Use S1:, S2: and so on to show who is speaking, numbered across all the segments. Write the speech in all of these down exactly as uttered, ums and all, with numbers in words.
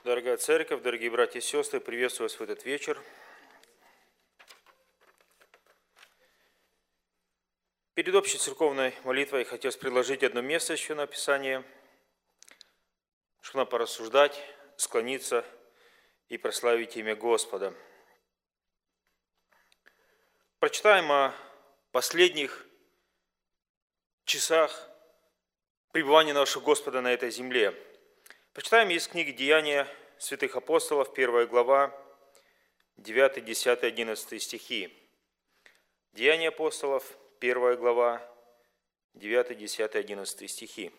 S1: Дорогая церковь, дорогие братья и сестры, приветствую вас в этот вечер. Перед общей церковной молитвой хотелось предложить одно место еще на Писание, чтобы нам порассуждать, склониться и прославить имя Господа. Прочитаем о последних часах пребывания нашего Господа на этой земле. Прочитаем из книги «Деяния святых апостолов», первая глава, девятый, десятый, одиннадцатый стихи. «Деяния апостолов», первая глава, девятый, десятый, одиннадцатый стихи.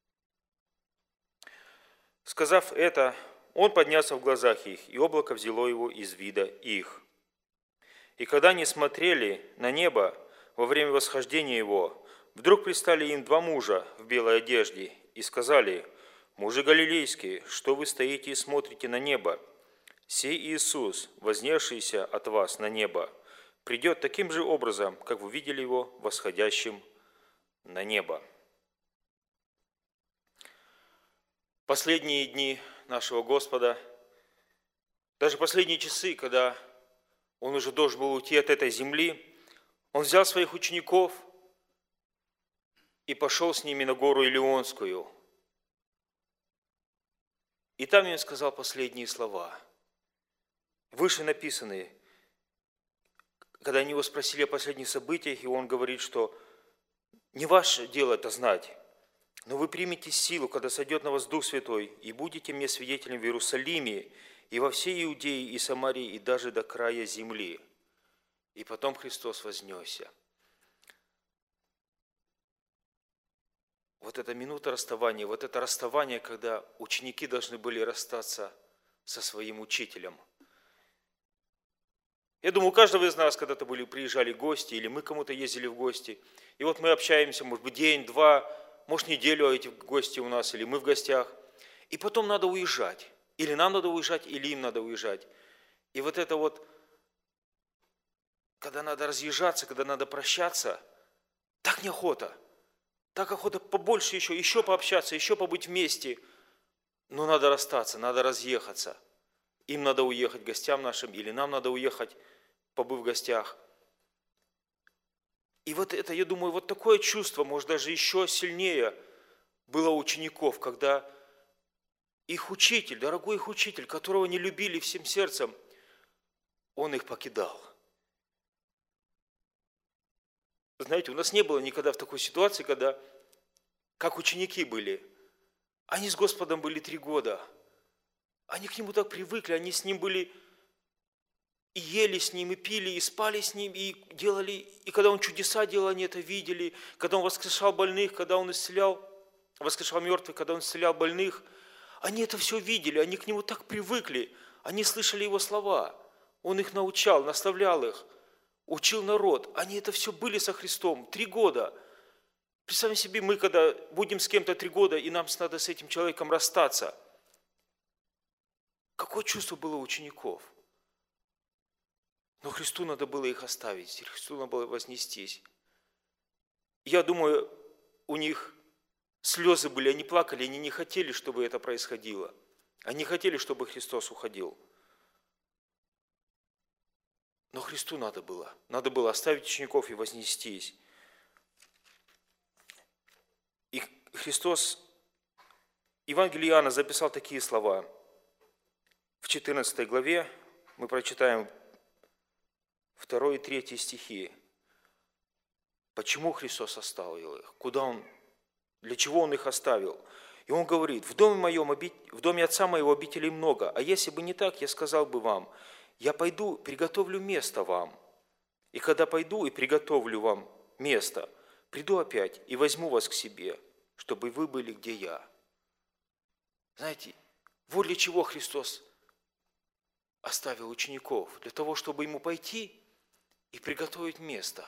S1: «Сказав это, он поднялся в глазах их, и облако взяло его из вида их. И когда они смотрели на небо во время восхождения его, вдруг предстали им два мужа в белой одежде и сказали: „Мужи галилейские, что вы стоите и смотрите на небо? Сей Иисус, вознесшийся от вас на небо, придет таким же образом, как вы видели его восходящим на небо“». Последние дни нашего Господа, даже последние часы, когда Он уже должен был уйти от этой земли, Он взял своих учеников и пошел с ними на гору Илионскую. И там им сказал последние слова, выше написанные, когда они его спросили о последних событиях, и он говорит, что не ваше дело это знать, но вы примете силу, когда сойдет на вас Дух Святой, и будете мне свидетелем в Иерусалиме, и во всей Иудее, и Самарии, и даже до края земли. И потом Христос вознесся. Вот эта минута расставания, вот это расставание, когда ученики должны были расстаться со своим учителем. Я думаю, у каждого из нас когда-то были, приезжали гости, или мы кому-то ездили в гости, и вот мы общаемся, может быть, день, два, может, неделю эти гости у нас, или мы в гостях, и потом надо уезжать. Или нам надо уезжать, или им надо уезжать. И вот это вот, когда надо разъезжаться, когда надо прощаться, так неохота. Так охота побольше еще, еще пообщаться, еще побыть вместе. Но надо расстаться, надо разъехаться. Им надо уехать, гостям нашим, или нам надо уехать, побыв в гостях. И вот это, я думаю, вот такое чувство, может, даже еще сильнее было у учеников, когда их учитель, дорогой их учитель, которого они любили всем сердцем, он их покидал. Знаете, у нас не было никогда в такой ситуации, когда, как ученики были, они с Господом были три года, они к Нему так привыкли, они с Ним были, и ели с Ним, и пили, и спали с Ним, и делали, и когда Он чудеса делал, они это видели, когда Он воскрешал больных, когда Он исцелял, воскрешал мертвых, когда Он исцелял больных, они это все видели, они к Нему так привыкли, они слышали Его слова, Он их научал, наставлял их, учил народ, они это все были со Христом три года. Представьте себе, мы когда будем с кем-то три года, и нам надо с этим человеком расстаться. Какое чувство было у учеников? Но Христу надо было их оставить, Христу надо было вознестись. Я думаю, у них слезы были, они плакали, они не хотели, чтобы это происходило. Они хотели, чтобы Христос уходил. Но Христу надо было. Надо было оставить учеников и вознестись. И Христос, Евангелие Иоанна записал такие слова. В четырнадцатой главе мы прочитаем второй и третий стихи. Почему Христос оставил их? Куда Он, для чего Он их оставил? И Он говорит: в доме моем, в доме Отца моего обителей много, а если бы не так, я сказал бы вам: я пойду, приготовлю место вам. И когда пойду и приготовлю вам место, приду опять и возьму вас к себе, чтобы вы были, где я. Знаете, вот для чего Христос оставил учеников. Для того, чтобы Ему пойти и приготовить место.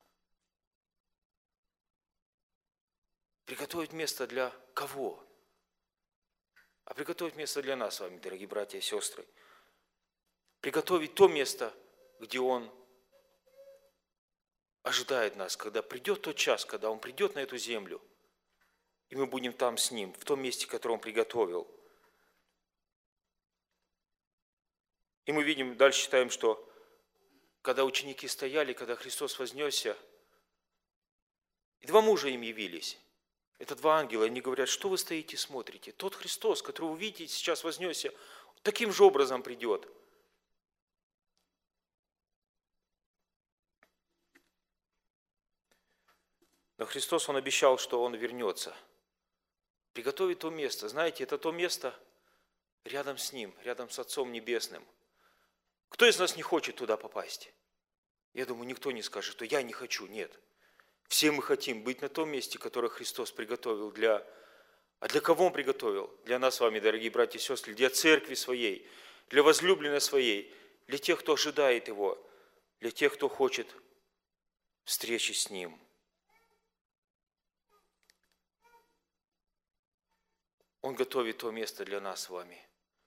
S1: Приготовить место для кого? А приготовить место для нас с вами, дорогие братья и сестры. Приготовить то место, где Он ожидает нас, когда придет тот час, когда Он придет на эту землю, и мы будем там с Ним, в том месте, которое Он приготовил. И мы видим, дальше читаем, что когда ученики стояли, когда Христос вознесся, и два мужа им явились. Это два ангела, они говорят, что вы стоите и смотрите? Тот Христос, которого вы видите, сейчас вознесся, таким же образом придет. Но Христос, Он обещал, что Он вернется. Приготовит то место. Знаете, это то место рядом с Ним, рядом с Отцом Небесным. Кто из нас не хочет туда попасть? Я думаю, никто не скажет, что я не хочу. Нет. Все мы хотим быть на том месте, которое Христос приготовил для... А для кого Он приготовил? Для нас с вами, дорогие братья и сестры, для церкви своей, для возлюбленной своей, для тех, кто ожидает Его, для тех, кто хочет встречи с Ним. Он готовит то место для нас с вами.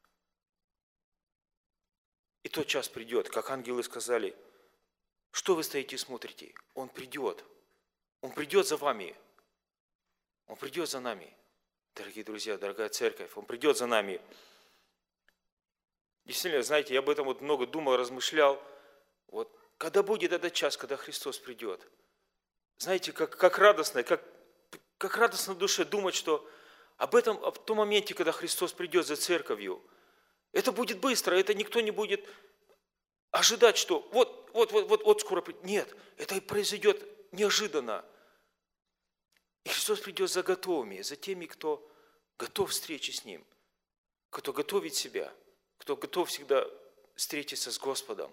S1: И тот час придет, как ангелы сказали, что вы стоите и смотрите? Он придет. Он придет за вами. Он придет за нами. Дорогие друзья, дорогая церковь, Он придет за нами. Действительно, знаете, я об этом вот много думал, размышлял. Вот, когда будет этот час, когда Христос придет? Знаете, как, как радостно, как, как радостно в душе думать, что об этом, об том моменте, когда Христос придет за церковью, это будет быстро, это никто не будет ожидать, что вот, вот, вот, вот, вот скоро придет. Нет, это произойдет неожиданно. И Христос придет за готовыми, за теми, кто готов к встрече с Ним, кто готовит себя, кто готов всегда встретиться с Господом.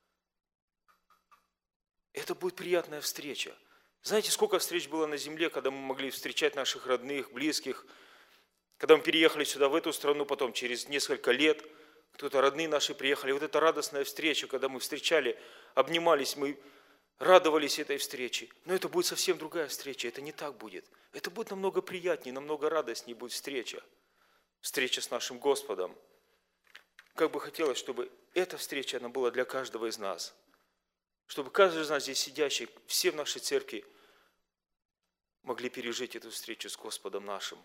S1: Это будет приятная встреча. Знаете, сколько встреч было на земле, когда мы могли встречать наших родных, близких, когда мы переехали сюда, в эту страну, потом через несколько лет, кто-то родные наши приехали. Вот эта радостная встреча, когда мы встречали, обнимались, мы радовались этой встрече. Но это будет совсем другая встреча, это не так будет. Это будет намного приятнее, намного радостнее будет встреча. Встреча с нашим Господом. Как бы хотелось, чтобы эта встреча, она была для каждого из нас. Чтобы каждый из нас здесь сидящий, все в нашей церкви могли пережить эту встречу с Господом нашим.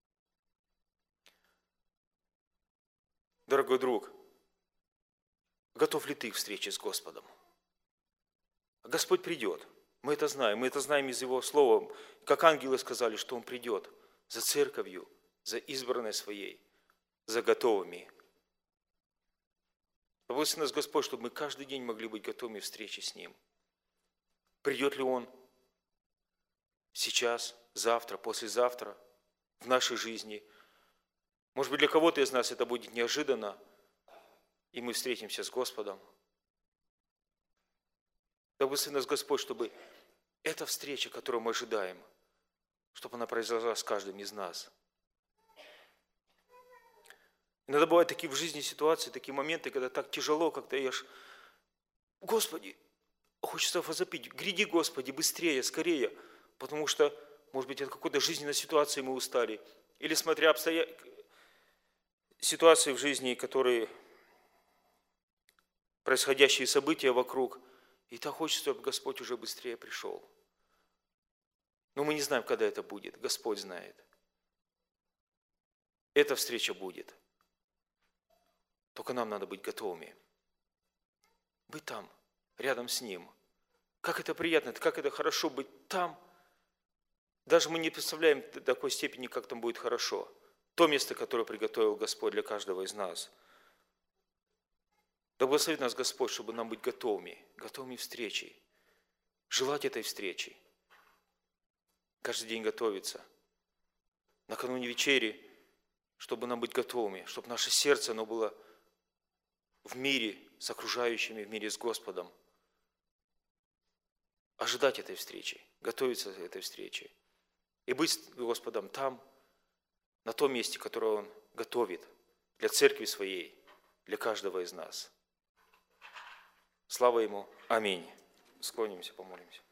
S1: Дорогой друг, готов ли ты к встрече с Господом? Господь придет. Мы это знаем. Мы это знаем из Его Слова. Как ангелы сказали, что Он придет за церковью, за избранной своей, за готовыми. Благослови нас Господь, чтобы мы каждый день могли быть готовыми к встрече с Ним. Придет ли Он сейчас, завтра, послезавтра в нашей жизни? Может быть, для кого-то из нас это будет неожиданно, и мы встретимся с Господом. Благослови нас Господь, чтобы эта встреча, которую мы ожидаем, чтобы она произошла с каждым из нас. Иногда бывают такие в жизни ситуации, такие моменты, когда так тяжело, как-то ешь. Господи, хочется возопить, гряди, Господи, быстрее, скорее, потому что, может быть, от какой-то жизненной ситуации мы устали. Или смотря обстоятельства, ситуации в жизни, которые, происходящие события вокруг, и так хочется, чтобы Господь уже быстрее пришел. Но мы не знаем, когда это будет, Господь знает. Эта встреча будет. Только нам надо быть готовыми. Быть там, рядом с Ним. Как это приятно, как это хорошо быть там. Даже мы не представляем до такой степени, как там будет хорошо. То место, которое приготовил Господь для каждого из нас. Да благословит нас Господь, чтобы нам быть готовыми, готовыми встречи, желать этой встречи. Каждый день готовиться. Накануне вечери, чтобы нам быть готовыми, чтобы наше сердце, оно было в мире с окружающими, в мире с Господом. Ожидать этой встречи, готовиться к этой встрече. И быть с Господом там, на том месте, которое Он готовит для церкви своей, для каждого из нас. Слава Ему. Аминь. Склонимся, помолимся.